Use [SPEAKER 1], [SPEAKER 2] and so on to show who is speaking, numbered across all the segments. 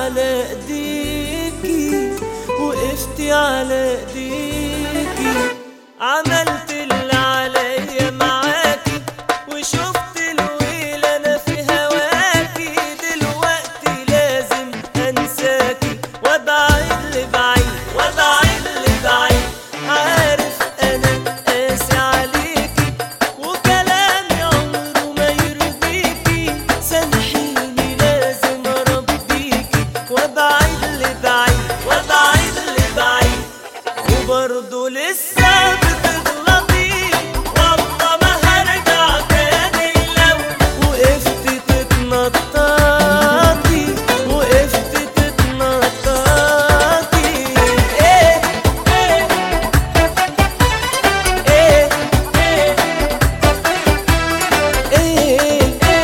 [SPEAKER 1] على ايديكي، وقفتي على ايديكي، عملت اللي عليا معاكي، وشفت الويل انا في هواكي. دلوقتي لازم انساكي وابعد لبعيد، وابعد لبعيد. عارف انا قاسي عليكي، وكلامي عمره ما يرضيكي. سامحيني لازم اربيكي، وابعد لبعيد، وابعد لبعيد. وبرضه لسه بتغلطي، والله ما هرجع تاني. لو وقفتي تتنططي، وقفتي تتنططي. ايه ايه ايه ايه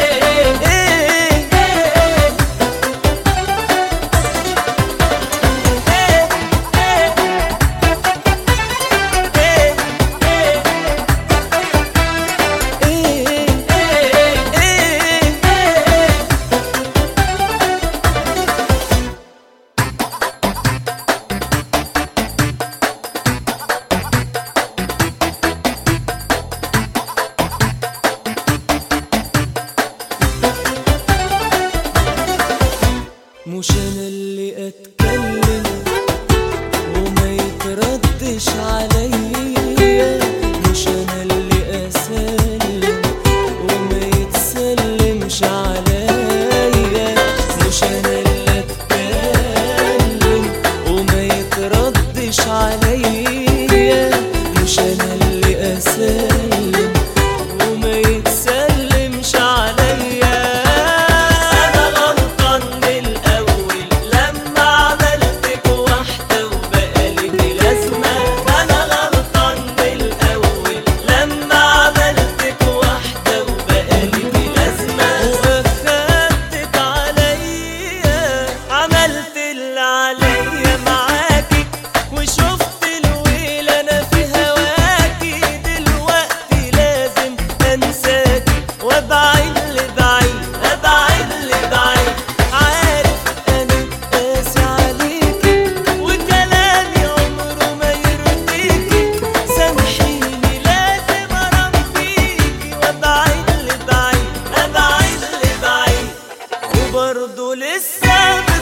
[SPEAKER 1] مش انا اللي اتكلم وما يتردش عليا، مش انا اللي اسلم وما يتسلمش عليا، مش انا اللي اتكلم وما يتردش عليا، مش انا اللي اسلم وما يتسلمش عليا. انا غلطان من الاول لما عملتك واحده وبقالك لازمه. انا غلطان من الاول لما عملتك واحده وبقالك لازمه. واخدتك عليا، عملت اللي عليا معاكي، وشفت الويل انا في هواكي. دلوقتي لازم انساكي وابعد لبعيد، ابعد لبعيد. عارف انا قاسي عليكي، وكلامي عمره ما يرضيكي. سامحيني لازم اربيكي، وابعد لبعيد، ابعد لبعيد. وبرضه لسه